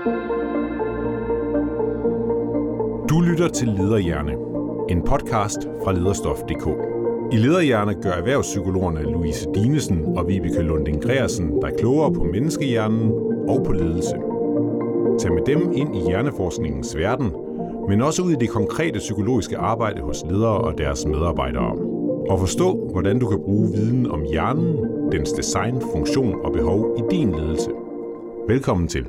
Du lytter til Lederhjerne, en podcast fra Lederstof.dk. I Lederhjerne gør erhvervspsykologerne Louise Dinesen og Vibeke Lunding Gregersen dig klogere på menneskehjernen og på ledelse. Tag med dem ind i hjerneforskningens verden, men også ud i det konkrete psykologiske arbejde hos ledere og deres medarbejdere. Og forstå, hvordan du kan bruge viden om hjernen, dens design, funktion og behov i din ledelse. Velkommen til.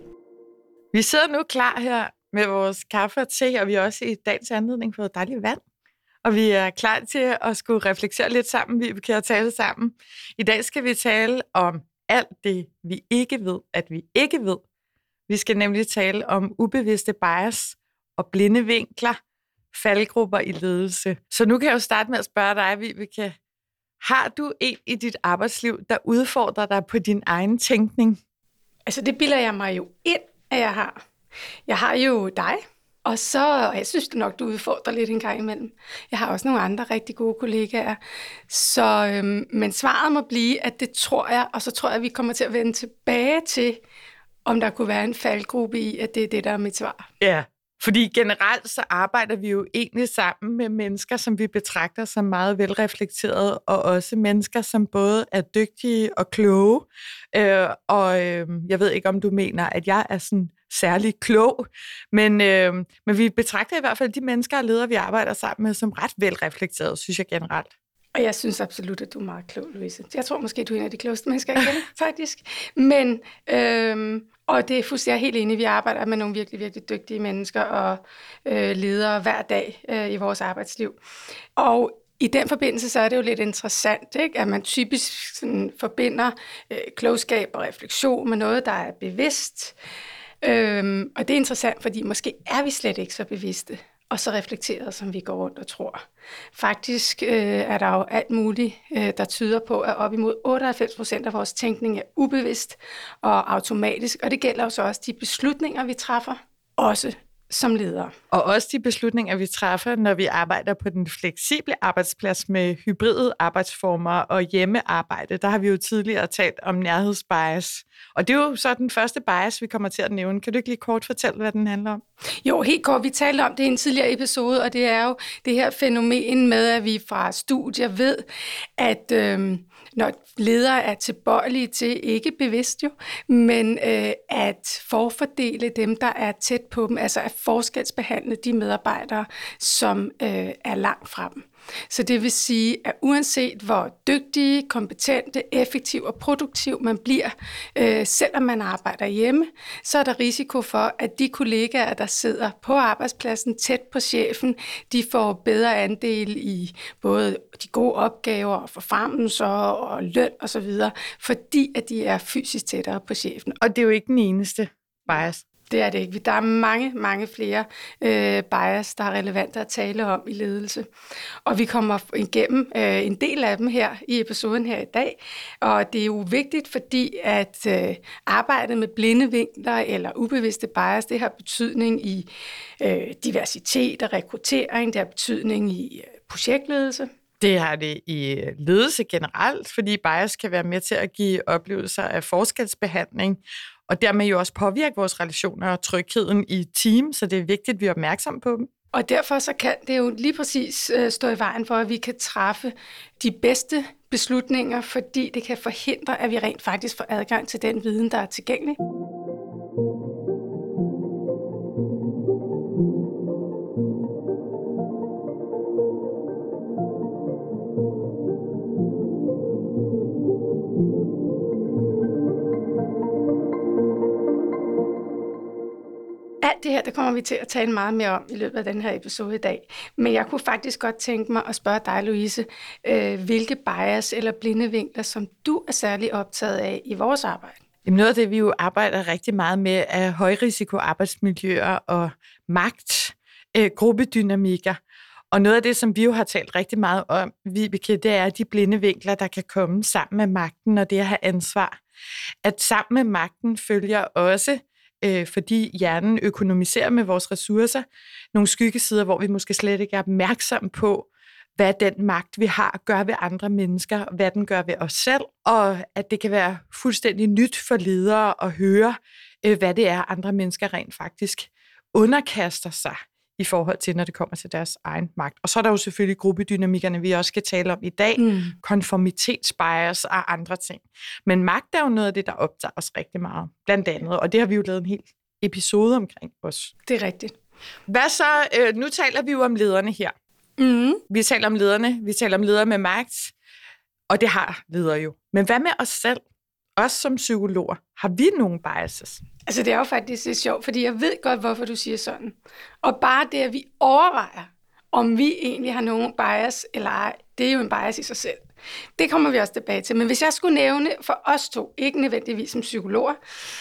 Vi sidder nu klar her med vores kaffe og te, og vi har også i dagens anledning fået dejligt vand. Og vi er klar til at skulle reflektere lidt sammen, vi kan tale sammen. I dag skal vi tale om alt det, vi ikke ved, at vi ikke ved. Vi skal nemlig tale om ubevidste bias og blinde vinkler, faldgrupper i ledelse. Så nu kan jeg jo starte med at spørge dig, Vibeke. Har du en i dit arbejdsliv, der udfordrer dig på din egen tænkning? Altså det bilder jeg mig jo ind, at jeg har. Jeg har jo dig, og jeg synes nok, du udfordrer lidt en gang imellem. Jeg har også nogle andre rigtig gode kollegaer. Men svaret må blive, at det tror jeg, og så tror jeg, at vi kommer til at vende tilbage til, om der kunne være en faldgruppe i, at det er det, der er mit svar. Ja, fordi generelt så arbejder vi jo egentlig sammen med mennesker, som vi betragter som meget velreflekterede, og også mennesker, som både er dygtige og kloge. Jeg ved ikke, om du mener, at jeg er sådan særlig klog, men vi betragter i hvert fald de mennesker og ledere, vi arbejder sammen med, som ret velreflekterede, synes jeg generelt. Og jeg synes absolut, at du er meget klog, Louise. Jeg tror måske, du er en af de klogeste mennesker, jeg kender, faktisk. Men, og det er fuldstændig, jeg er helt enig, vi arbejder med nogle virkelig, virkelig dygtige mennesker og ledere hver dag i vores arbejdsliv. Og i den forbindelse, så er det jo lidt interessant, ikke? At man typisk sådan forbinder klogskab og refleksion med noget, der er bevidst. Og det er interessant, fordi måske er vi slet ikke så bevidste og så reflekteret, som vi går rundt og tror. Faktisk er der jo alt muligt, der tyder på, at op imod 98% af vores tænkning er ubevidst og automatisk, og det gælder jo så også de beslutninger, vi træffer, også som ledere. Og også de beslutninger, vi træffer, når vi arbejder på den fleksible arbejdsplads med hybride arbejdsformer og hjemmearbejde. Der har vi jo tidligere talt om nærhedsbias. Og det er jo så den første bias, vi kommer til at nævne. Kan du ikke lige kort fortælle, hvad den handler om? Jo, helt kort. Vi talte om det i en tidligere episode, og det er jo det her fænomen med, at vi fra studier ved, at når ledere er tilbøjelige til, ikke bevidst jo, men at forfordele dem, der er tæt på dem, altså at forskelsbehandle de medarbejdere, som er langt fra dem. Så det vil sige, at uanset hvor dygtige, kompetente, effektiv og produktiv man bliver, selvom man arbejder hjemme, så er der risiko for, at de kollegaer, der sidder på arbejdspladsen tæt på chefen, de får bedre andel i både de gode opgaver og forfremmelser og løn osv., fordi at de er fysisk tættere på chefen. Og det er jo ikke den eneste bias. Det er det ikke. Der er mange, mange flere bias, der er relevante at tale om i ledelse. Og vi kommer igennem en del af dem her i episoden her i dag. Og det er jo vigtigt, fordi at arbejdet med blinde vinkler eller ubevidste bias, det har betydning i diversitet og rekruttering, det har betydning i projektledelse. Det har det i ledelse generelt, fordi bias kan være med til at give oplevelser af forskelsbehandling, og dermed jo også påvirke vores relationer og trygheden i team, så det er vigtigt, at vi er opmærksomme på dem. Og derfor så kan det jo lige præcis stå i vejen for, at vi kan træffe de bedste beslutninger, fordi det kan forhindre, at vi rent faktisk får adgang til den viden, der er tilgængelig. Alt det her, det kommer vi til at tale meget mere om i løbet af den her episode i dag. Men jeg kunne faktisk godt tænke mig at spørge dig, Louise, hvilke bias eller blinde vinkler, som du er særlig optaget af i vores arbejde? Jamen noget af det, vi jo arbejder rigtig meget med, er højrisiko arbejdsmiljøer og magt, gruppedynamikker. Og noget af det, som vi jo har talt rigtig meget om, Vibeke, det er de blinde vinkler, der kan komme sammen med magten og det at have ansvar. At sammen med magten følger også, fordi hjernen økonomiserer med vores ressourcer, nogle skyggesider, hvor vi måske slet ikke er opmærksomme på, hvad den magt, vi har, gør ved andre mennesker, og hvad den gør ved os selv, og at det kan være fuldstændig nyt for ledere at høre, hvad det er, andre mennesker rent faktisk underkaster sig i forhold til, når det kommer til deres egen magt. Og så er der jo selvfølgelig gruppedynamikkerne, vi også skal tale om i dag, konformitetsbias og andre ting. Men magt er jo noget af det, der optager os rigtig meget, blandt andet, og det har vi jo lavet en hel episode omkring også. Det er rigtigt. Hvad så? Nu taler vi jo om lederne her. Vi taler om lederne, vi taler om ledere med magt, og det har ledere jo. Men hvad med os selv? Os som psykologer, har vi nogle biases? Altså det er jo faktisk lidt sjovt, fordi jeg ved godt, hvorfor du siger sådan. Og bare det, at vi overvejer, om vi egentlig har nogen bias eller ej, det er jo en bias i sig selv. Det kommer vi også tilbage til. Men hvis jeg skulle nævne for os to, ikke nødvendigvis som psykologer,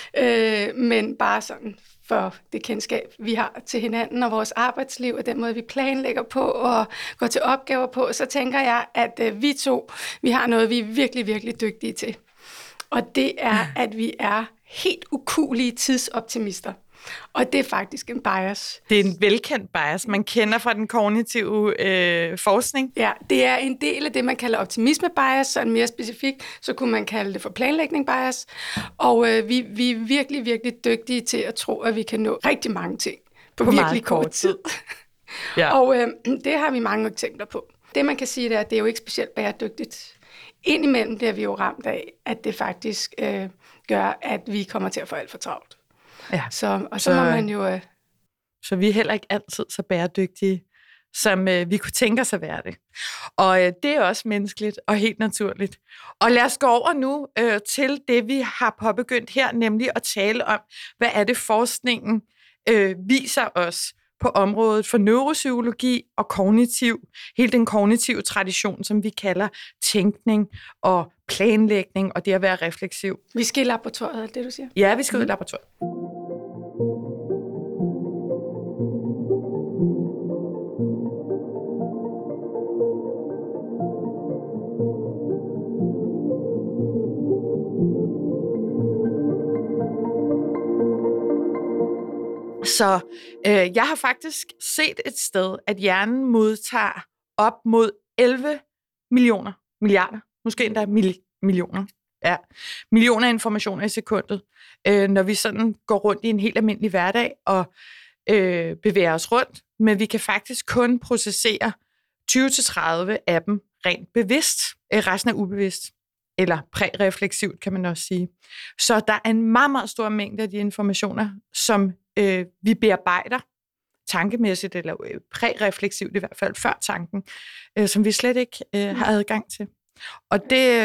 men bare sådan for det kendskab, vi har til hinanden og vores arbejdsliv, og den måde, vi planlægger på og går til opgaver på, så tænker jeg, at vi to, vi har noget, vi er virkelig, virkelig dygtige til. Og det er, at vi er helt ukuelige tidsoptimister. Og det er faktisk en bias. Det er en velkendt bias, man kender fra den kognitive forskning. Ja, det er en del af det, man kalder optimisme-bias, sådan mere specifikt, så kunne man kalde det for planlægning-bias. Og vi er virkelig, virkelig dygtige til at tro, at vi kan nå rigtig mange ting på virkelig kort tid. Ja. Og det har vi mange eksempler på. Det, man kan sige, det er, at det er jo ikke specielt bæredygtigt. Indimellem bliver vi jo ramt af, at det faktisk gør, at vi kommer til at få alt for travlt. Ja. Så må man jo... Så vi er heller ikke altid så bæredygtige, som vi kunne tænke os at være det. Og det er også menneskeligt og helt naturligt. Og lad os gå over nu til det, vi har påbegyndt her, nemlig at tale om, hvad er det forskningen viser os på området for neuropsykologi og hele den kognitive tradition, som vi kalder tænkning og planlægning og det at være refleksiv. Vi skal i laboratoriet, er det du siger? Ja, vi skal ud i laboratoriet. Så jeg har faktisk set et sted, at hjernen modtager op mod 11 milliarder, måske endda millioner informationer i sekundet, når vi sådan går rundt i en helt almindelig hverdag og bevæger os rundt. Men vi kan faktisk kun processere 20-30 af dem rent bevidst. Resten er ubevidst. Eller prærefleksivt, kan man også sige. Så der er en meget, meget stor mængde af de informationer, som vi bearbejder tankemæssigt, eller prærefleksivt i hvert fald, før tanken, som vi slet ikke har adgang til. Og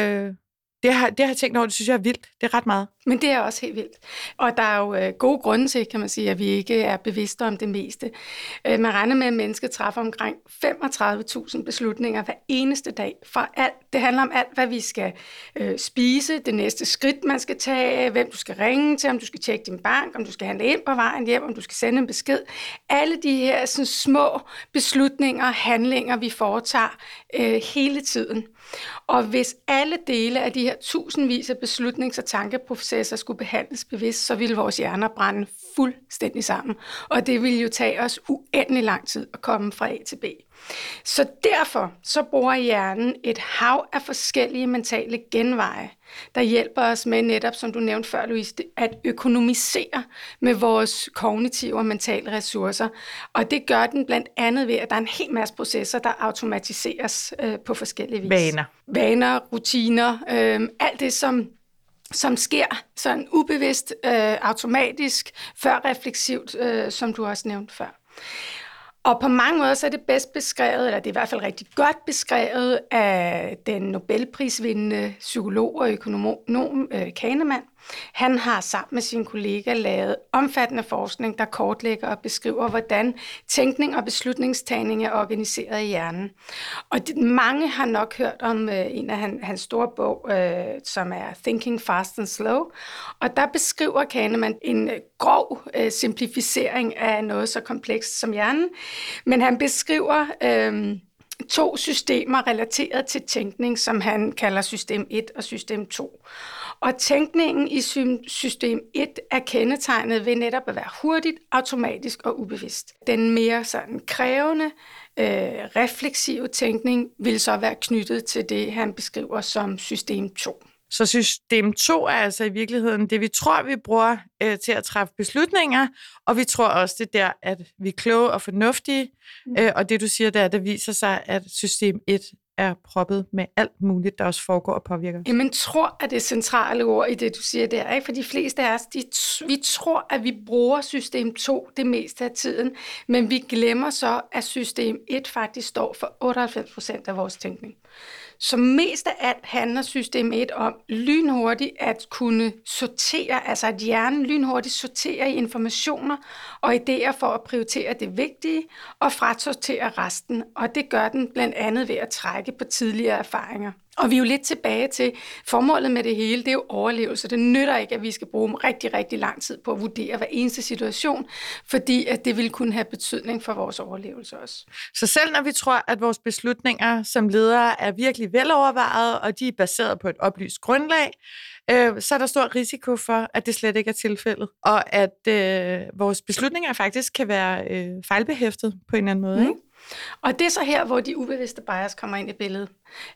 det har jeg tænkt over, det synes jeg er vildt. Det er ret meget. Men det er også helt vildt. Og der er jo gode grunde til, kan man sige, at vi ikke er bevidste om det meste. Man regner med, at mennesket træffer omkring 35.000 beslutninger hver eneste dag. Det handler om alt, hvad vi skal spise, det næste skridt, man skal tage, hvem du skal ringe til, om du skal tjekke din bank, om du skal handle ind på vejen hjem, om du skal sende en besked. Alle de her sådan, små beslutninger og handlinger, vi foretager hele tiden. Og hvis alle dele af de her tusindvis af beslutnings- og tankeprocesser skulle behandles bevidst, så ville vores hjerner brænde fuldstændig sammen. Og det ville jo tage os uendelig lang tid at komme fra A til B. Så derfor så bruger hjernen et hav af forskellige mentale genveje, der hjælper os med netop, som du nævnte før, Louise, at økonomisere med vores kognitive og mentale ressourcer. Og det gør den blandt andet ved, at der er en hel masse processer, der automatiseres på forskellige vis. Vaner, rutiner, alt det, som sker sådan ubevidst, automatisk, førrefleksivt, som du også nævnte før. Og på mange måder så er det bedst beskrevet, eller det er i hvert fald rigtig godt beskrevet af den Nobelprisvindende psykolog og økonom Kahneman. Han har sammen med sine kollegaer lavet omfattende forskning, der kortlægger og beskriver, hvordan tænkning og beslutningstagning er organiseret i hjernen. Og mange har nok hørt om en af hans store bog, som er Thinking Fast and Slow. Og der beskriver Kahneman en grov simplificering af noget så komplekst som hjernen. Men han beskriver 2 systemer relateret til tænkning, som han kalder system 1 og system 2. Og tænkningen i system 1 er kendetegnet ved netop at være hurtigt, automatisk og ubevidst. Den mere sådan krævende refleksive tænkning vil så være knyttet til det, han beskriver som system 2. Så system 2 er altså i virkeligheden det, vi tror, vi bruger til at træffe beslutninger, og vi tror også, det der, at vi er kloge og fornuftige, og det, du siger, der, det viser sig, at system 1 er proppet med alt muligt, der også foregår og påvirker os. Jamen, tror er det centrale ord i det, du siger der, ikke? For de fleste af os, vi tror, at vi bruger system 2 det meste af tiden, men vi glemmer så, at system 1 faktisk står for 98% af vores tænkning. Så mest af alt handler system 1 om lynhurtigt at kunne sortere, altså at hjernen lynhurtigt sorterer i informationer og idéer for at prioritere det vigtige og frasortere resten. Og det gør den blandt andet ved at trække på tidligere erfaringer. Og vi er jo lidt tilbage til formålet med det hele, det er jo overlevelse. Det nytter ikke, at vi skal bruge rigtig, rigtig lang tid på at vurdere hver eneste situation, fordi at det vil kunne have betydning for vores overlevelse også. Så selv når vi tror, at vores beslutninger som ledere er virkelig velovervejede, og de er baseret på et oplyst grundlag, så er der stor risiko for, at det slet ikke er tilfældet, og at vores beslutninger faktisk kan være fejlbehæftet på en eller anden måde. Ikke? Og det er så her, hvor de ubevidste bias kommer ind i billedet.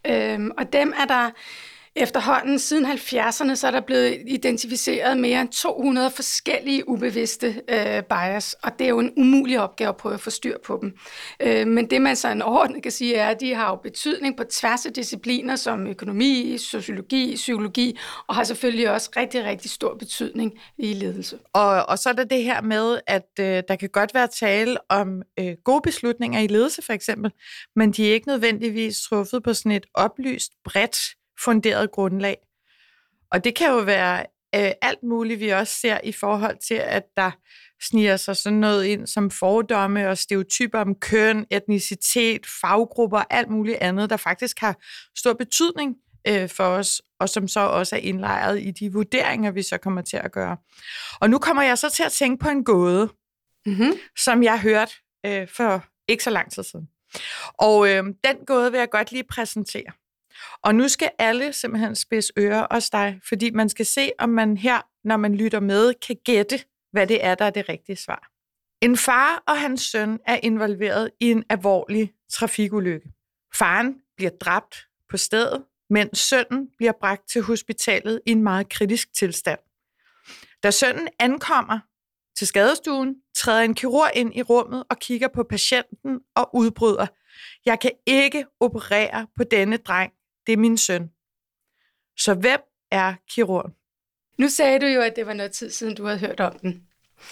Og dem er der efterhånden siden 70'erne, så er der blevet identificeret mere end 200 forskellige ubevidste bias, og det er jo en umulig opgave at prøve at få styr på dem. Men det man så en overordnet kan sige er, at de har jo betydning på tværs af discipliner som økonomi, sociologi, psykologi, og har selvfølgelig også rigtig, rigtig stor betydning i ledelse. Og så er der det her med, at der kan godt være tale om gode beslutninger i ledelse for eksempel, men de er ikke nødvendigvis truffet på sådan et oplyst, bredt funderet grundlag. Og det kan jo være alt muligt, vi også ser i forhold til, at der sniger sig sådan noget ind som fordomme og stereotyper om køn, etnicitet, faggrupper og alt muligt andet, der faktisk har stor betydning for os, og som så også er indlejret i de vurderinger, vi så kommer til at gøre. Og nu kommer jeg så til at tænke på en gåde, som jeg hørte for ikke så lang tid siden. Og den gåde vil jeg godt lige præsentere. Og nu skal alle simpelthen spidse ører, også dig, fordi man skal se, om man her, når man lytter med, kan gætte, hvad det er, der er det rigtige svar. En far og hans søn er involveret i en alvorlig trafikulykke. Faren bliver dræbt på stedet, mens sønnen bliver bragt til hospitalet i en meget kritisk tilstand. Da sønnen ankommer til skadestuen, træder en kirurg ind i rummet og kigger på patienten og udbryder: "Jeg kan ikke operere på denne dreng. Det er min søn." Så hvem er kirurgen? Nu sagde du jo, at det var noget tid siden, du havde hørt om den.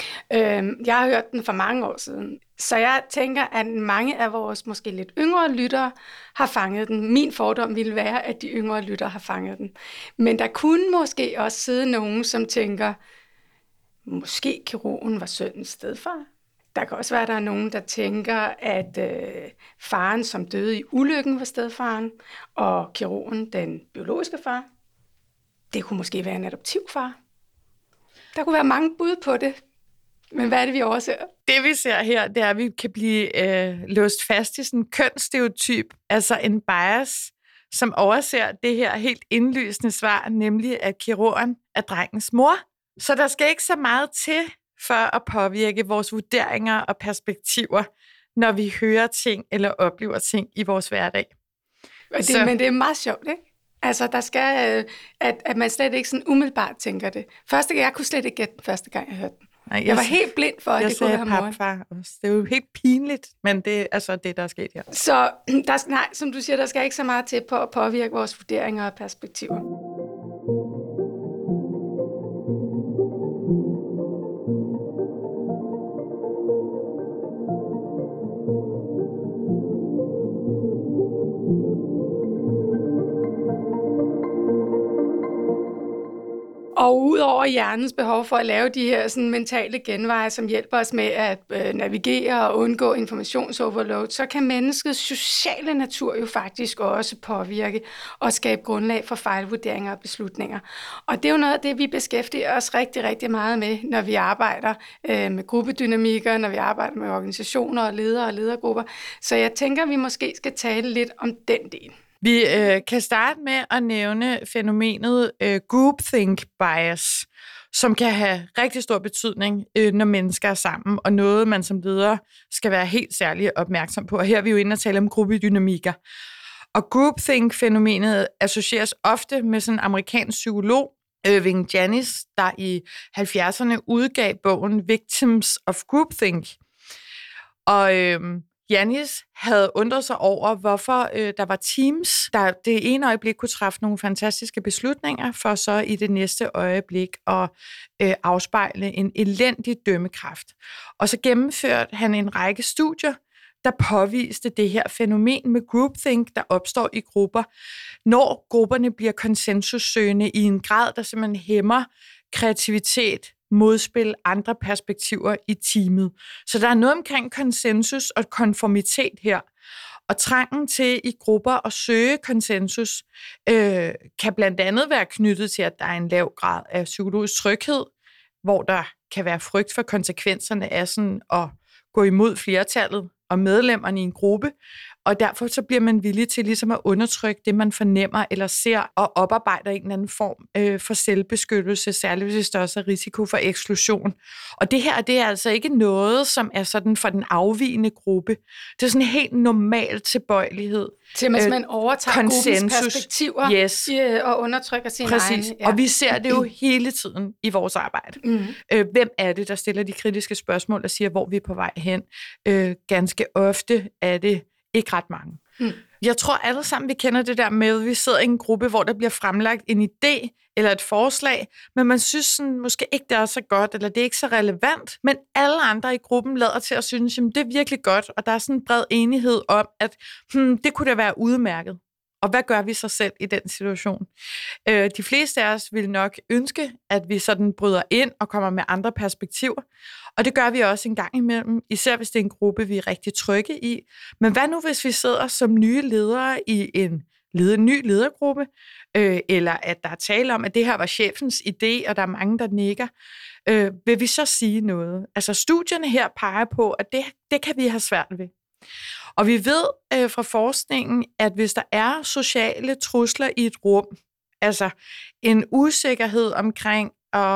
Jeg har hørt den for mange år siden. Så jeg tænker, at mange af vores måske lidt yngre lyttere har fanget den. Min fordom ville være, at de yngre lyttere har fanget den. Men der kunne måske også sidde nogen, som tænker, måske kirurgen var sønnens stedfar. Der kan også være, at der er nogen, der tænker, at faren, som døde i ulykken, var stedfaren, og kirurgen, den biologiske far, det kunne måske være en adoptivfar. Der kunne være mange bud på det. Men hvad er det, vi overser? Det, vi ser her, det er, at vi kan blive låst fast i sådan en kønsstereotyp, altså en bias, som overser det her helt indlysende svar, nemlig at kirurgen er drengens mor. Så der skal ikke så meget til for at påvirke vores vurderinger og perspektiver, når vi hører ting eller oplever ting i vores hverdag. Men det er meget sjovt, ikke? Altså, der skal, at man slet ikke sådan umiddelbart tænker det. Jeg kunne slet ikke gætte den første gang, jeg hørte den. Nej, jeg var helt blind for, at det kunne være moren. Det er jo helt pinligt, men det er altså det, der er sket her. Så som du siger, der skal ikke så meget til på at påvirke vores vurderinger og perspektiver. Og udover hjernens behov for at lave de her sådan, mentale genveje, som hjælper os med at navigere og undgå informationsoverload, så kan menneskets sociale natur jo faktisk også påvirke og skabe grundlag for fejlvurderinger og beslutninger. Og det er jo noget af det, vi beskæftiger os rigtig, rigtig meget med, når vi arbejder med gruppedynamikker, når vi arbejder med organisationer og ledere og ledergrupper. Så jeg tænker, at vi måske skal tale lidt om den del. Vi kan starte med at nævne fænomenet groupthink bias, som kan have rigtig stor betydning, når mennesker er sammen, og noget, man som leder skal være helt særligt opmærksom på. Og her er vi jo inde og tale om gruppedynamikker. Og groupthink-fænomenet associeres ofte med sådan en amerikansk psykolog, Irving Janis, der i 70'erne udgav bogen Victims of Groupthink. Og Janis havde undret sig over, hvorfor der var teams, der det ene øjeblik kunne træffe nogle fantastiske beslutninger, for så i det næste øjeblik at afspejle en elendig dømmekraft. Og så gennemførte han en række studier, der påviste det her fænomen med groupthink, der opstår i grupper, når grupperne bliver konsensussøgende i en grad, der simpelthen hæmmer kreativitet, modspil, andre perspektiver i teamet. Så der er noget omkring konsensus og konformitet her. Og trangen til i grupper at søge konsensus kan blandt andet være knyttet til, at der er en lav grad af psykologisk tryghed, hvor der kan være frygt for konsekvenserne af sådan at gå imod flertallet og medlemmerne i en gruppe, og derfor så bliver man villig til ligesom at undertrykke det, man fornemmer eller ser, og oparbejder en eller anden form for selvbeskyttelse, særligt hvis der også er risiko for eksklusion. Og det her, det er altså ikke noget, som er sådan for den afvigende gruppe. Det er sådan en helt normal tilbøjelighed. Til at man overtager gruppens perspektiver, yes, og undertrykker sine egne. Ja. Og vi ser det jo hele tiden i vores arbejde. Hvem er det, der stiller de kritiske spørgsmål og siger, hvor vi er på vej hen? Ganske ofte er det ikke ret mange. Jeg tror alle sammen, vi kender det der med, at vi sidder i en gruppe, hvor der bliver fremlagt en idé eller et forslag, men man synes sådan, måske ikke, det er så godt, eller det er ikke så relevant, men alle andre i gruppen lader til at synes, at det er virkelig godt, og der er sådan en bred enighed om, at det kunne da være udmærket. Og hvad gør vi så selv i den situation? De fleste af os vil nok ønske, at vi sådan bryder ind og kommer med andre perspektiver. Og det gør vi også en gang imellem, især hvis det er en gruppe, vi er rigtig trygge i. Men hvad nu, hvis vi sidder som nye ledere i en ny ledergruppe, eller at der er tale om, at det her var chefens idé, og der er mange, der nikker? Vil vi så sige noget? Altså studierne her peger på, at det kan vi have svært ved. Og vi ved fra forskningen, at hvis der er sociale trusler i et rum, altså en usikkerhed omkring,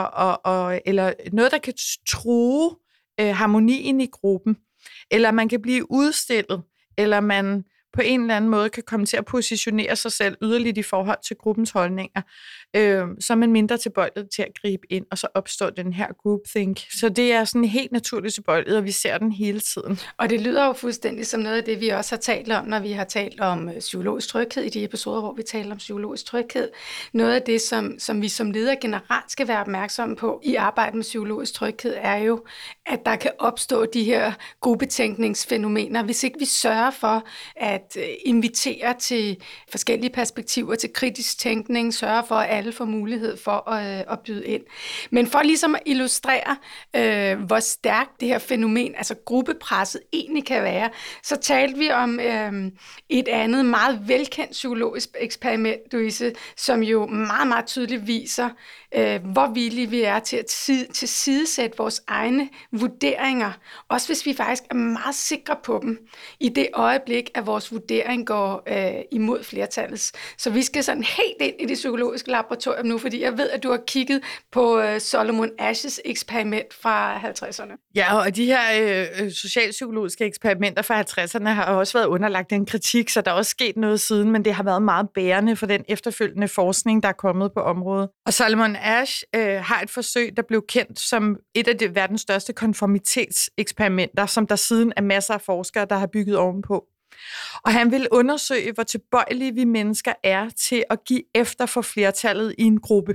eller noget, der kan true harmonien i gruppen, eller man kan blive udstillet, eller man på en eller anden måde kan komme til at positionere sig selv yderligt i forhold til gruppens holdninger, så er man mindre tilbøjelig til at gribe ind, og så opstår den her groupthink. Så det er sådan helt naturligt tilbøjeligt, og vi ser den hele tiden. Og det lyder jo fuldstændig som noget af det, vi også har talt om, når vi har talt om psykologisk tryghed, i de episoder, hvor vi taler om psykologisk tryghed. Noget af det, som vi som ledere generelt skal være opmærksomme på i arbejdet med psykologisk tryghed, er jo, at der kan opstå de her gruppetænkningsfænomener, hvis ikke vi sørger for at invitere til forskellige perspektiver, til kritisk tænkning, sørge for, at alle får mulighed for at byde ind. Men for ligesom at illustrere, hvor stærkt det her fænomen, altså gruppepresset, egentlig kan være, så talte vi om et andet meget velkendt psykologisk eksperiment, Louise, som jo meget, meget tydeligt viser, hvor villige vi er til at tilsidesætte vores egne vurderinger, også hvis vi faktisk er meget sikre på dem, i det øjeblik, at vores vurdering går imod flertallets. Så vi skal sådan helt ind i det psykologiske laboratorium nu, fordi jeg ved, at du har kigget på Solomon Ashes eksperiment fra 50'erne. Ja, og de her socialpsykologiske eksperimenter fra 50'erne har også været underlagt en kritik, så der er også sket noget siden, men det har været meget bærende for den efterfølgende forskning, der er kommet på området. Og Solomon Ash har et forsøg, der blev kendt som et af de verdens største konformitetseksperimenter, som der siden er masser af forskere, der har bygget ovenpå. Og han vil undersøge, hvor tilbøjelige vi mennesker er til at give efter for flertallet i en gruppe.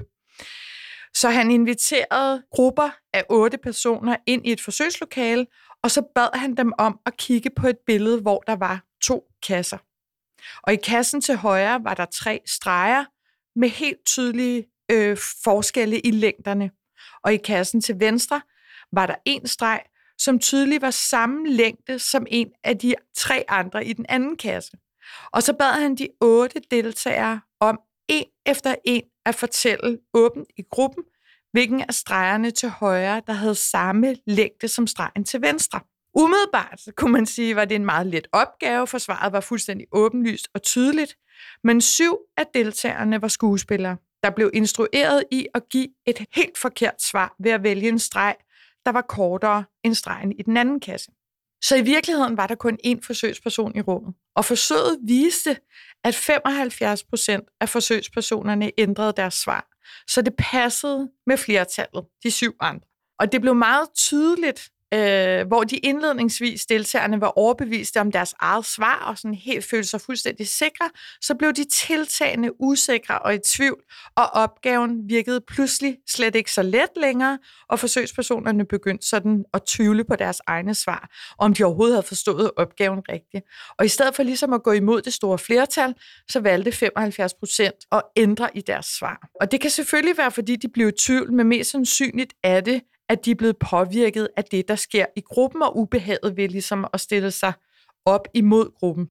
Så han inviterede grupper af 8 personer ind i et forsøgslokale, og så bad han dem om at kigge på et billede, hvor der var 2 kasser. Og i kassen til højre var der 3 streger med helt tydelige forskelle i længderne. Og i kassen til venstre var der 1 streg, som tydeligt var samme længde som en af de 3 andre i den anden kasse. Og så bad han de 8 deltagere om en efter en at fortælle åbent i gruppen, hvilken af stregerne til højre, der havde samme længde som stregen til venstre. Umiddelbart, kunne man sige, var det en meget let opgave, for svaret var fuldstændig åbenlyst og tydeligt, men 7 af deltagerne var skuespillere, der blev instrueret i at give et helt forkert svar ved at vælge en streg, der var kortere end stregen i den anden kasse. Så i virkeligheden var der kun én forsøgsperson i rummet, og forsøget viste, at 75% af forsøgspersonerne ændrede deres svar, så det passede med flertallet, de 7 andre. Og det blev meget tydeligt, hvor de indledningsvis deltagerne var overbeviste om deres eget svar og sådan helt følte sig fuldstændig sikre, så blev de tiltagende usikre og i tvivl, og opgaven virkede pludselig slet ikke så let længere, og forsøgspersonerne begyndte sådan at tvivle på deres egne svar, om de overhovedet havde forstået opgaven rigtigt. Og i stedet for ligesom at gå imod det store flertal, så valgte 75% at ændre i deres svar. Og det kan selvfølgelig være, fordi de blev i tvivl, men mest sandsynligt er det, at de er blevet påvirket af det, der sker i gruppen, og ubehaget ved ligesom at stille sig op imod gruppen.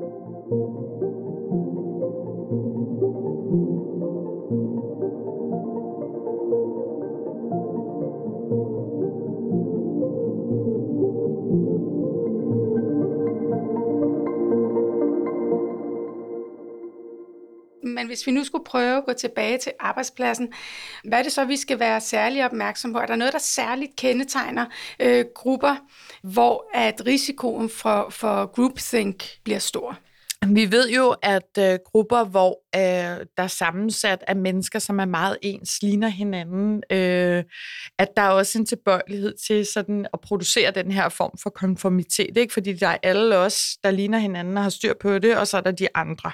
Men hvis vi nu skulle prøve at gå tilbage til arbejdspladsen, hvad er det så, vi skal være særlig opmærksom på? Er der noget, der særligt kendetegner grupper, hvor at risikoen for groupthink bliver stor? Vi ved jo, at grupper, hvor der er sammensat af mennesker, som er meget ens, ligner hinanden, at der er også en tilbøjelighed til sådan at producere den her form for konformitet, ikke? Fordi der er alle os, der ligner hinanden og har styr på det, og så er der de andre.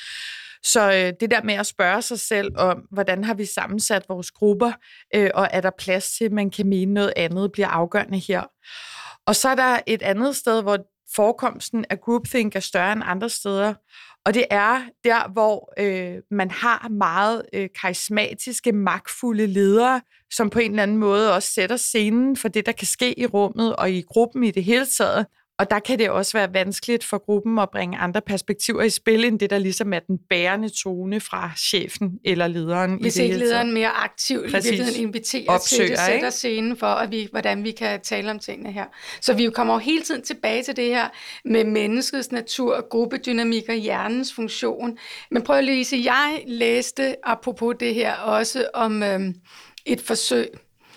Så det der med at spørge sig selv om, hvordan har vi sammensat vores grupper, og er der plads til, at man kan mene noget andet, bliver afgørende her. Og så er der et andet sted, hvor forekomsten af groupthink er større end andre steder, og det er der, hvor man har meget karismatiske, magtfulde ledere, som på en eller anden måde også sætter scenen for det, der kan ske i rummet og i gruppen i det hele taget. Og der kan det også være vanskeligt for gruppen at bringe andre perspektiver i spil, end det, der ligesom er den bærende tone fra chefen eller lederen. Hvis i det ikke hele lederen mere aktivt i virkeligheden inviterer til det, sætter scenen for, hvordan vi kan tale om tingene her. Så vi kommer jo hele tiden tilbage til det her med menneskets natur, gruppedynamik og hjernens funktion. Men prøv lige at sige, jeg læste apropos det her også om et forsøg.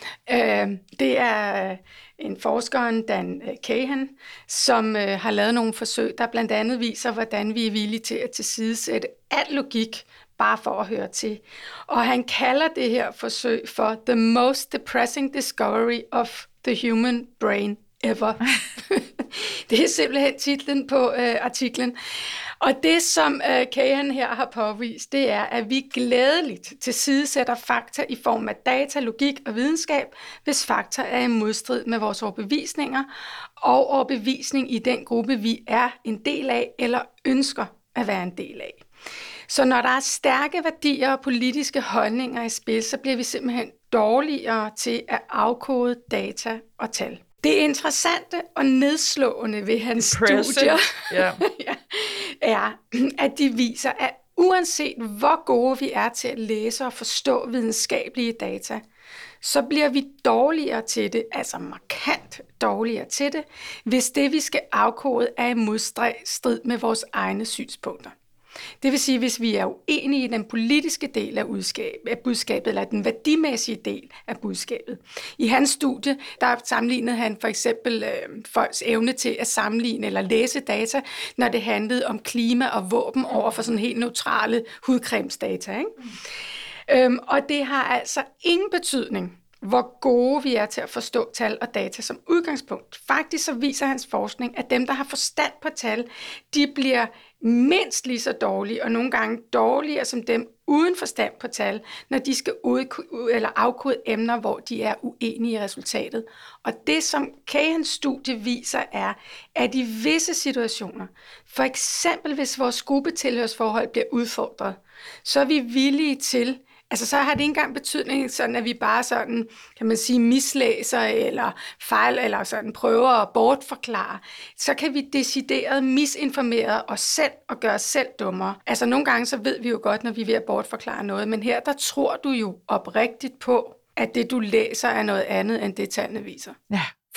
Det er en forsker, Dan Kahan, som har lavet nogle forsøg, der blandt andet viser, hvordan vi er villige til at tilsidesætte al logik, bare for at høre til. Og han kalder det her forsøg for the most depressing discovery of the human brain ever. Det er simpelthen titlen på artiklen. Og det, som Kahan her har påvist, det er, at vi glædeligt tilsidesætter fakta i form af data, logik og videnskab, hvis fakta er i modstrid med vores overbevisninger og overbevisning i den gruppe, vi er en del af eller ønsker at være en del af. Så når der er stærke værdier og politiske holdninger i spil, så bliver vi simpelthen dårligere til at afkode data og tal. Det interessante og nedslående ved hans studier er, at de viser, at uanset hvor gode vi er til at læse og forstå videnskabelige data, så bliver vi dårligere til det, altså markant dårligere til det, hvis det vi skal afkode er i modstrid med vores egne synspunkter. Det vil sige, hvis vi er uenige i den politiske del af budskabet, eller den værdimæssige del af budskabet. I hans studie, der sammenlignede han for eksempel folks evne til at sammenligne eller læse data, når det handlede om klima og våben over for sådan helt neutrale hudcremesdata. Ikke? Og det har altså ingen betydning, hvor gode vi er til at forstå tal og data som udgangspunkt. Faktisk så viser hans forskning, at dem, der har forstand på tal, de bliver mindst lige så dårlige, og nogle gange dårligere som dem uden forstand på tal, når de skal afkode emner, hvor de er uenige i resultatet. Og det, som Kahans studie viser, er, at i visse situationer, for eksempel hvis vores gruppetilhørsforhold bliver udfordret, så er vi villige til, altså så har det ikke engang betydning, sådan at vi bare sådan, kan man sige, mislæser eller fejl, eller sådan prøver at bortforklare. Så kan vi decideret misinformere os selv og gøre os selv dummere. Altså nogle gange så ved vi jo godt, når vi er ved at bortforklare noget, men her der tror du jo oprigtigt på, at det du læser er noget andet, end det tallene viser. Ja,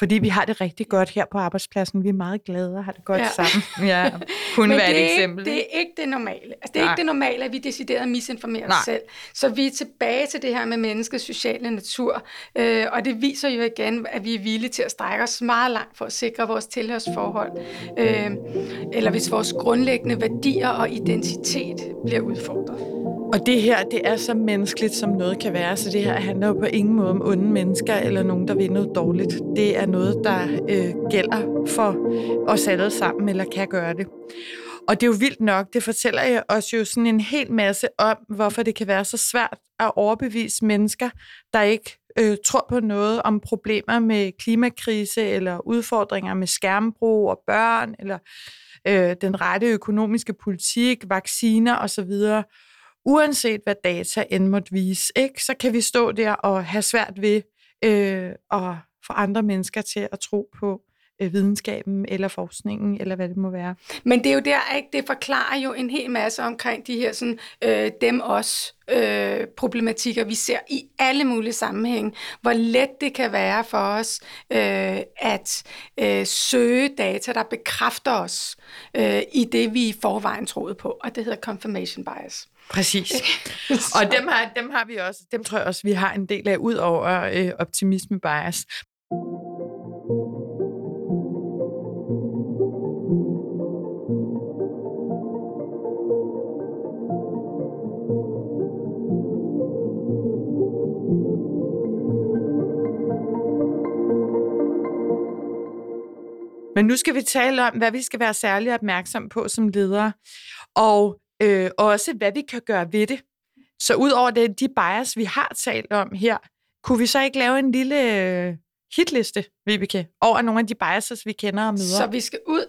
fordi vi har det rigtig godt her på arbejdspladsen. Vi er meget glade og har det godt sammen. Ja, kunne være et eksempel. Det er ikke det normale. Altså, det er ikke det normale, at vi decideret misinformerer os selv. Så vi er tilbage til det her med menneskets sociale natur, og det viser jo igen, at vi er villige til at strække os meget langt for at sikre vores tilhørsforhold, eller hvis vores grundlæggende værdier og identitet bliver udfordret. Og det her, det er så menneskeligt, som noget kan være, så det her handler jo på ingen måde om onde mennesker eller nogen, der vil noget dårligt. Det er noget, der gælder for os alle sammen, eller kan gøre det. Og det er jo vildt nok, det fortæller jeg os jo sådan en hel masse om, hvorfor det kan være så svært at overbevise mennesker, der ikke tror på noget om problemer med klimakrise, eller udfordringer med skærmbrug og børn, eller den rette økonomiske politik, vacciner osv., uanset hvad data end måtte vise, ikke, så kan vi stå der og have svært ved at få andre mennesker til at tro på videnskaben eller forskningen, eller hvad det må være. Men det er jo der, ikke? Det forklarer jo en hel masse omkring de her sådan, dem-os problematikker, vi ser i alle mulige sammenhænge. Hvor let det kan være for os at søge data, der bekræfter os i det, vi i forvejen troede på, og det hedder confirmation bias. Præcis. Og dem har vi også, dem tror jeg også, vi har en del af, ud over optimisme bias. Men nu skal vi tale om, hvad vi skal være særlig opmærksom på som ledere, og også hvad vi kan gøre ved det. Så ud over de bias, vi har talt om her, kunne vi så ikke lave en lille hitliste, Vibeke, over nogle af de biases, vi kender og møder? Så vi skal ud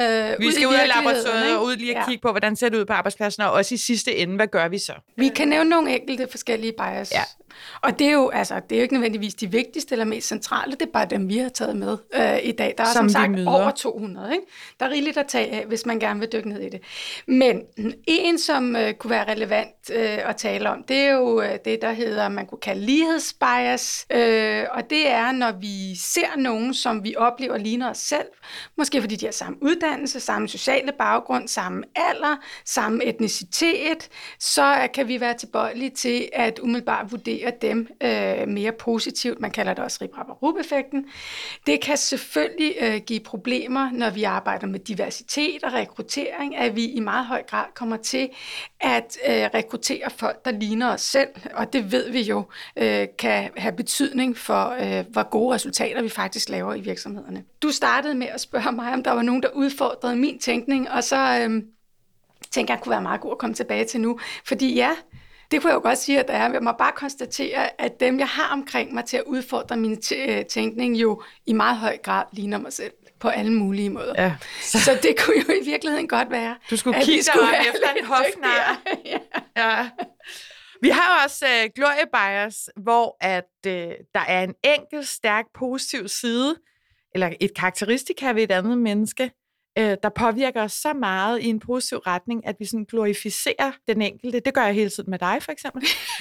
af laboratoriet og ud lige at kigge på, hvordan ser det ud på arbejdspladsen, og også i sidste ende, hvad gør vi så? Vi kan nævne nogle enkelte forskellige bias. Ja. Og det er jo ikke nødvendigvis de vigtigste eller mest centrale, det er bare dem, vi har taget med i dag. Der er som sagt over 200. Ikke? Der er rigeligt at tage af, hvis man gerne vil dykke ned i det. Men en, som kunne være relevant at tale om, det er jo det, der hedder, man kunne kalde lighedsbias. Og det er, når vi ser nogen, som vi oplever ligner os selv, måske fordi de har samme uddannelse, samme sociale baggrund, samme alder, samme etnicitet, så kan vi være tilbøjelige til at umiddelbart vurdere dem mere positivt. Man kalder det også rip-rap-rup-effekten. Det kan selvfølgelig give problemer, når vi arbejder med diversitet og rekruttering, at vi i meget høj grad kommer til at rekruttere folk, der ligner os selv, og det ved vi jo kan have betydning for, hvor gode resultater vi faktisk laver i virksomhederne. Du startede med at spørge mig, om der var nogen, der udfordrede min tænkning, og så tænker jeg, kunne være meget god at komme tilbage til nu, fordi ja, det kunne jeg jo godt sige, at der er. Jeg må bare konstatere, at dem, jeg har omkring mig til at udfordre min tænkning, jo i meget høj grad ligner mig selv på alle mulige måder. Ja. Så det kunne jo i virkeligheden godt være. Du skulle kigge dig efter en hofnar. Ja. Vi har også glory bias, hvor at der er en enkelt, stærk, positiv side, eller et karakteristika ved et andet menneske, der påvirker os så meget i en positiv retning, at vi sådan glorificerer den enkelte. Det gør jeg hele tiden med dig, for eksempel.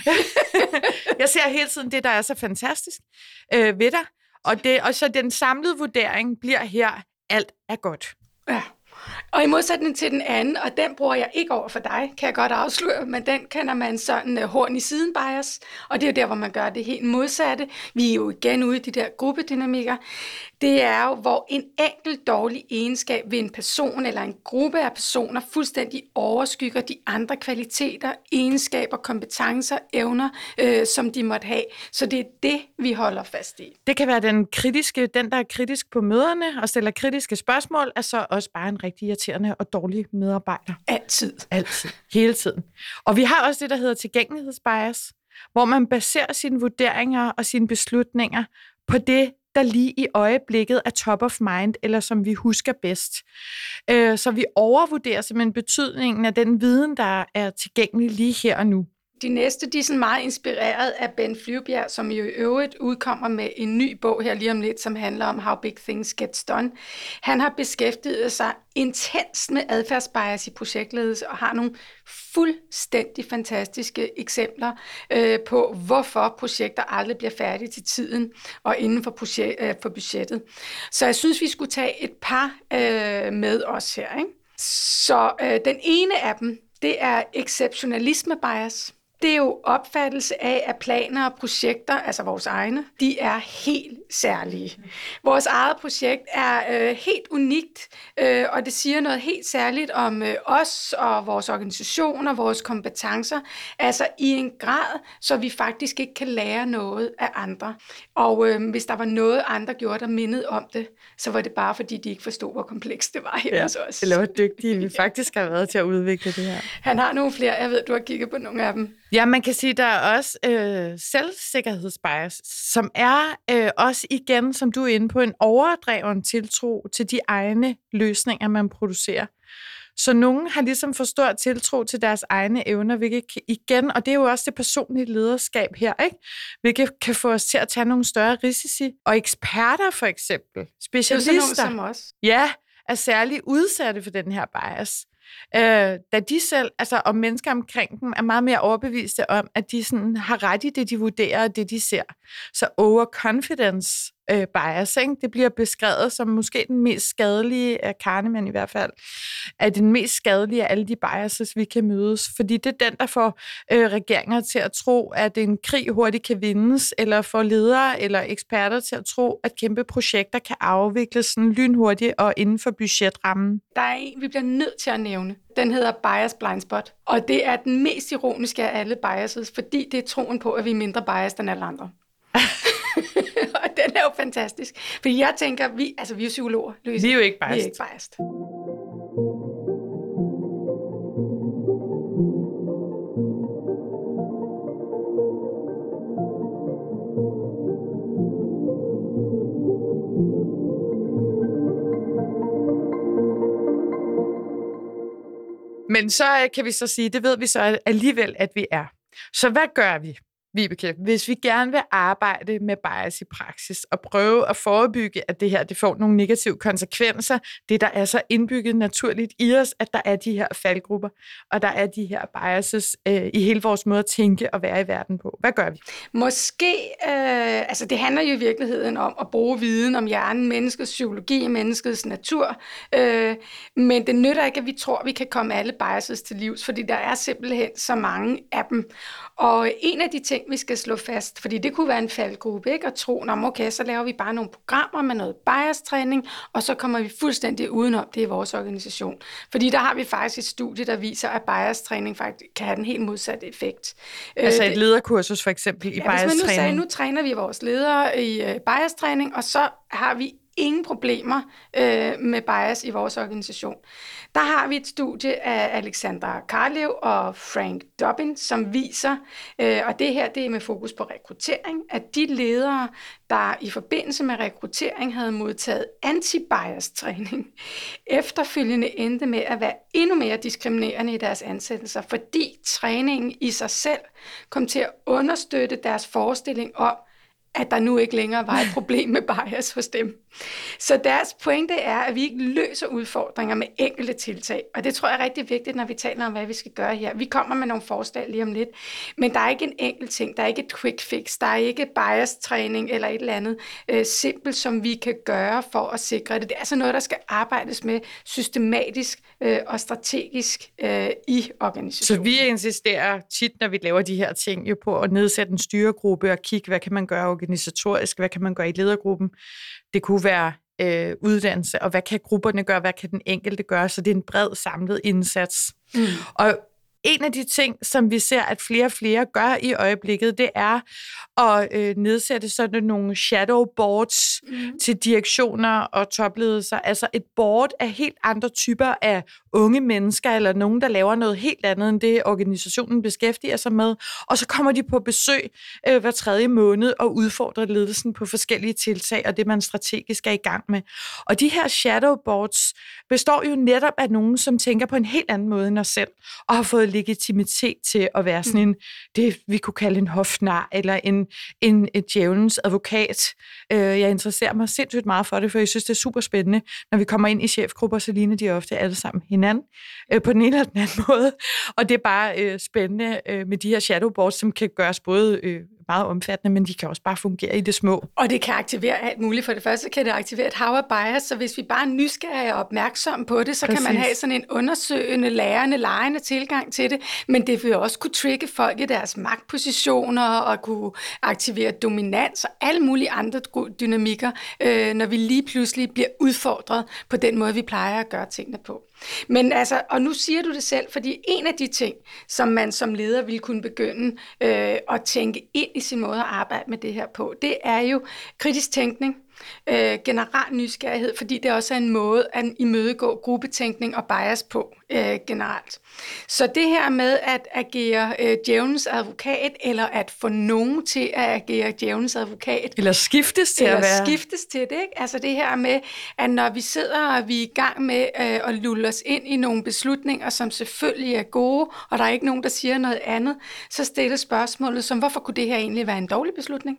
Jeg ser hele tiden det, der er så fantastisk ved dig. Og så den samlede vurdering bliver her, alt er godt. Ja. Og i modsætning til den anden, og den bruger jeg ikke over for dig, kan jeg godt afsløre, men den kender man sådan horn i siden bias, og det er jo der, hvor man gør det helt modsatte. Vi er jo igen ude i de der gruppedynamikker. Det er jo, hvor en enkelt dårlig egenskab ved en person eller en gruppe af personer fuldstændig overskygger de andre kvaliteter, egenskaber, kompetencer, evner, som de måtte have. Så det er det, vi holder fast i. Det kan være den, der er kritisk på møderne og stiller kritiske spørgsmål, er så også bare en rigtig irriterende og dårlig medarbejder. Altid. Hele tiden. Og vi har også det, der hedder tilgængelighedsbias, hvor man baserer sine vurderinger og sine beslutninger på det, der lige i øjeblikket er top of mind, eller som vi husker bedst. Så vi overvurderer simpelthen betydningen af den viden, der er tilgængelig lige her og nu. De næste, de er sådan meget inspireret af Ben Flyvbjerg, som i øvrigt udkommer med en ny bog her lige om lidt, som handler om How Big Things Gets Done. Han har beskæftiget sig intenst med adfærdsbias i projektledelse og har nogle fuldstændig fantastiske eksempler på, hvorfor projekter aldrig bliver færdige til tiden og inden for budgettet. Så jeg synes, vi skulle tage et par med os her, ikke? Så den ene af dem, det er exceptionalisme bias. Det er jo opfattelse af, at planer og projekter, altså vores egne, de er helt særlige. Vores eget projekt er helt unikt, og det siger noget helt særligt om os og vores organisation og vores kompetencer, altså i en grad, så vi faktisk ikke kan lære noget af andre. Og hvis der var noget, andre gjorde, der mindede om det, så var det bare, fordi de ikke forstod, hvor komplekst det var hjemme hos os. Det var dygtige, vi faktisk har været til at udvikle det her. Han har nogle flere, jeg ved, du har kigget på nogle af dem. Ja, man kan sige, der er også selvsikkerhedsbias, som er også igen, som du er inde på, en overdreven tiltro til de egne løsninger, man producerer. Så nogen har ligesom for stor tiltro til deres egne evner, hvilket igen, og det er jo også det personlige lederskab her, ikke? Hvilket kan få os til at tage nogle større risici. Og eksperter for eksempel, specialister, det er sådan nogle som os. Ja, er særligt udsatte for den her bias. Da de selv, altså og mennesker omkring dem, er meget mere overbeviste om, at de sådan har ret i det, de vurderer, og det, de ser. Så overconfidence bias, ikke? Det bliver beskrevet som måske den mest skadelige af Kahneman i hvert fald, er den mest skadelige af alle de biases, vi kan mødes. Fordi det er den, der får regeringer til at tro, at en krig hurtigt kan vindes, eller får ledere eller eksperter til at tro, at kæmpe projekter kan afvikles sådan lynhurtigt og inden for budgetrammen. Der er en, vi bliver nødt til at nævne. Den hedder bias blind spot, og det er den mest ironiske af alle biases, fordi det er troen på, at vi er mindre biased end alle andre. Og den er jo fantastisk. Fordi jeg tænker, vi er jo psykologer, Louise. Vi er jo ikke biased. Vi er ikke biased. Men så kan vi så sige, det ved vi så alligevel, at vi er. Så hvad gør vi, Vibeke, hvis vi gerne vil arbejde med bias i praksis og prøve at forebygge, at det her det får nogle negative konsekvenser, det der er så indbygget naturligt i os, at der er de her faldgrupper, og der er de her biases i hele vores måde at tænke og være i verden på. Hvad gør vi? Måske, det handler jo i virkeligheden om at bruge viden om hjernen, menneskets psykologi, menneskets natur, men det nytter ikke, at vi tror, at vi kan komme alle biases til livs, fordi der er simpelthen så mange af dem. Og en af de ting, vi skal slå fast, fordi det kunne være en faldgruppe, ikke? Og tro, okay, så laver vi bare nogle programmer med noget bias-træning, og så kommer vi fuldstændig udenom det i vores organisation. Fordi der har vi faktisk et studie, der viser, at bias-træning faktisk kan have den helt modsatte effekt. Altså et lederkursus for eksempel i bias-træning? Hvis man nu sagde, nu træner vi vores ledere i bias-træning, og så har vi ingen problemer med bias i vores organisation. Der har vi et studie af Alexandra Karlev og Frank Dobbin, som viser, og det her det er med fokus på rekruttering, at de ledere, der i forbindelse med rekruttering havde modtaget anti-bias-træning, efterfølgende endte med at være endnu mere diskriminerende i deres ansættelser, fordi træningen i sig selv kom til at understøtte deres forestilling om, at der nu ikke længere var et problem med bias hos dem. Så deres pointe er, at vi ikke løser udfordringer med enkelte tiltag. Og det tror jeg er rigtig vigtigt, når vi taler om, hvad vi skal gøre her. Vi kommer med nogle forslag lige om lidt, men der er ikke en enkelt ting. Der er ikke et quick fix. Der er ikke bias-træning eller et eller andet simpelt, som vi kan gøre for at sikre det. Det er altså noget, der skal arbejdes med systematisk og strategisk i organisationen. Så vi insisterer tit, når vi laver de her ting, jo på at nedsætte en styregruppe og kigge, hvad kan man gøre organisatorisk, hvad kan man gøre i ledergruppen. Det kunne være uddannelse, og hvad kan grupperne gøre, hvad kan den enkelte gøre, så det er en bred samlet indsats. Og en af de ting, som vi ser, at flere og flere gør i øjeblikket, det er at nedsætte sådan nogle shadow boards til direktioner og topledelser. Altså et board af helt andre typer af unge mennesker, eller nogen, der laver noget helt andet, end det organisationen beskæftiger sig med, og så kommer de på besøg hver 3. måned og udfordrer ledelsen på forskellige tiltag, og det man strategisk er i gang med. Og de her shadowboards består jo netop af nogen, som tænker på en helt anden måde end os selv, og har fået legitimitet til at være sådan en, det vi kunne kalde en hofnar, eller et djævelens advokat. Jeg interesserer mig sindssygt meget for det, for jeg synes, det er super spændende. Når vi kommer ind i chefgrupper, så ligner de ofte alle sammen hinanden på den ene eller den anden måde. Og det er bare spændende med de her shadowboards, som kan gøres både meget omfattende, men de kan også bare fungere i det små. Og det kan aktivere alt muligt. For det første kan det aktivere et hav af bias, så hvis vi bare er nysgerrige og opmærksomme på det, så Præcis. Kan man have sådan en undersøgende, lærende, legende tilgang til det, men det vil også kunne trigge folk i deres magtpositioner og kunne aktivere dominans og alle mulige andre dynamikker, når vi lige pludselig bliver udfordret på den måde, vi plejer at gøre tingene på. Men altså, og nu siger du det selv, fordi en af de ting, som man som leder vil kunne begynde at tænke ind i sin måde at arbejde med det her på, det er jo kritisk tænkning, generel nysgerrighed, fordi det også er en måde at imødegå gruppetænkning og bias på generelt. Så det her med at agere djævelens advokat, eller at få nogen til at agere djævelens advokat. Eller skiftes til at være. Skiftes til det, ikke? Altså det her med, at når vi sidder og vi er i gang med at lulle os ind i nogle beslutninger, som selvfølgelig er gode, og der er ikke nogen, der siger noget andet, så stilles spørgsmålet som, hvorfor kunne det her egentlig være en dårlig beslutning?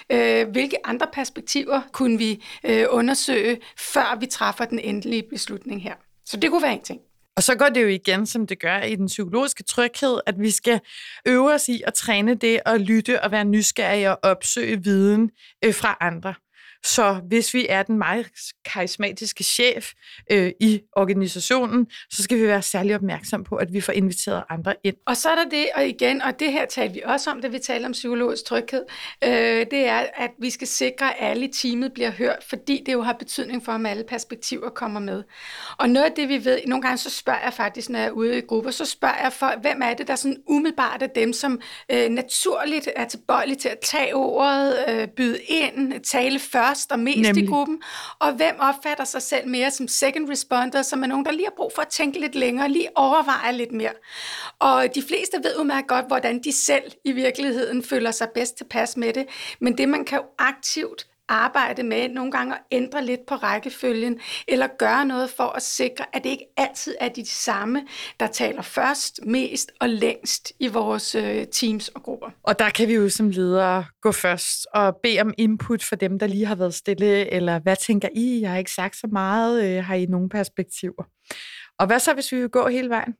Hvilke andre perspektiver kunne vi undersøge, før vi træffer den endelige beslutning her? Så det kunne være en ting. Og så går det jo igen, som det gør i den psykologiske tryghed, at vi skal øve os i at træne det at lytte og være nysgerrige og opsøge viden fra andre. Så hvis vi er den meget karismatiske chef i organisationen, så skal vi være særlig opmærksom på, at vi får inviteret andre ind. Og så er der det, og igen, og det her talte vi også om, da vi talte om psykologisk tryghed, det er, at vi skal sikre, at alle i teamet bliver hørt, fordi det jo har betydning for, om alle perspektiver kommer med. Og noget af det, vi ved, nogle gange så spørger jeg faktisk, når jeg er ude i grupper, så spørger jeg for, hvem er det, der sådan umiddelbart er dem, som naturligt er tilbøjelige til at tage ordet, byde ind, tale først, og mest i gruppen, og hvem opfatter sig selv mere som second responder, som er nogen, der lige har brug for at tænke lidt længere, lige overveje lidt mere. Og de fleste ved jo meget godt, hvordan de selv i virkeligheden føler sig bedst tilpas med det, men det man kan jo aktivt arbejde med, nogle gange at ændre lidt på rækkefølgen, eller gøre noget for at sikre, at det ikke altid er de samme, der taler først, mest og længst i vores teams og grupper. Og der kan vi jo som ledere gå først og bede om input for dem, der lige har været stille, eller hvad tænker I? Jeg har ikke sagt så meget. Har I nogle perspektiver? Og hvad så, hvis vi vil gå hele vejen?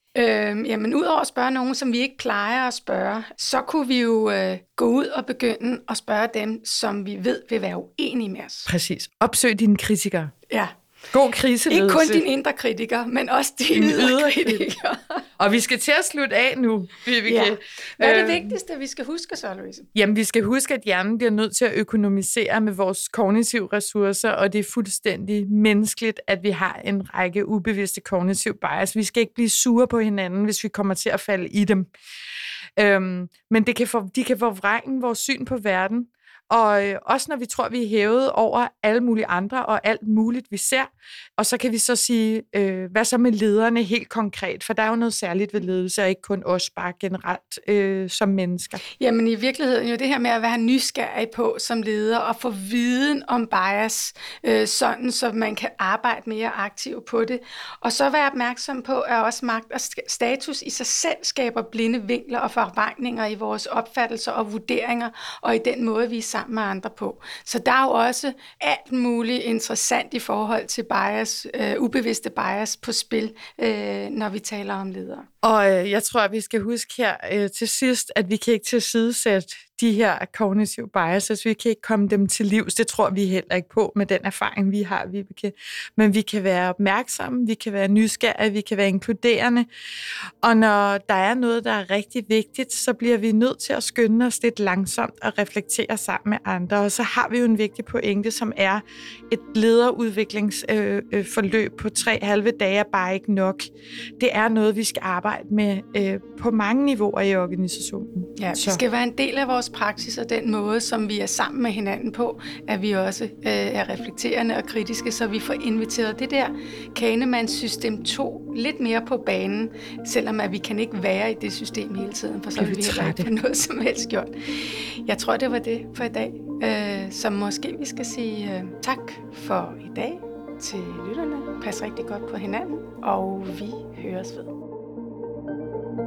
Jamen, udover at spørge nogen, som vi ikke plejer at spørge, så kunne vi jo gå ud og begynde at spørge dem, som vi ved vil være uenige med os. Præcis. Opsøg dine kritikere. Ja. God kriseledelse. Ikke kun din indre kritiker, men også dine ydre kritikere. Og vi skal til at slutte af nu, Vibeke. Ja. Hvad er det vigtigste, vi skal huske så, Louise? Jamen, vi skal huske, at hjernen bliver nødt til at økonomisere med vores kognitive ressourcer, og det er fuldstændig menneskeligt, at vi har en række ubevidste kognitive bias. Vi skal ikke blive sure på hinanden, hvis vi kommer til at falde i dem. Men de kan forvrænge vores syn på verden, og også når vi tror, vi er hævet over alle mulige andre og alt muligt, vi ser. Og så kan vi så sige, hvad så med lederne helt konkret? For der er jo noget særligt ved ledelse, og ikke kun os bare generelt som mennesker. Jamen i virkeligheden jo det her med at være nysgerrig på som leder og få viden om bias, sådan så man kan arbejde mere aktivt på det. Og så være opmærksom på, at også magt og status i sig selv skaber blinde vinkler og forvrængninger i vores opfattelser og vurderinger, og i den måde, vi er sammen med andre på. Så der er jo også alt muligt interessant i forhold til bias, ubevidste bias på spil, når vi taler om ledere. Og jeg tror, at vi skal huske her til sidst, at vi kan ikke tilsidesætte de her cognitive biases. Vi kan ikke komme dem til livs. Det tror vi heller ikke på med den erfaring, vi har, Vibeke. Men vi kan være opmærksomme, vi kan være nysgerrige, vi kan være inkluderende. Og når der er noget, der er rigtig vigtigt, så bliver vi nødt til at skynde os lidt langsomt og reflektere sammen med andre. Og så har vi jo en vigtig pointe, som er et lederudviklingsforløb på 3 halve dage er bare ikke nok. Det er noget, vi skal arbejde arbejde med på mange niveauer i organisationen. Ja, det skal være en del af vores praksis, og den måde, som vi er sammen med hinanden på, at vi også er reflekterende og kritiske, så vi får inviteret det der Kahneman-system 2 lidt mere på banen, selvom at vi kan ikke være i det system hele tiden, for så vil vi heller ikke få noget som helst gjort. Jeg tror, det var det for i dag. Så måske vi skal sige tak for i dag til lytterne. Pas rigtig godt på hinanden, og vi høres ved.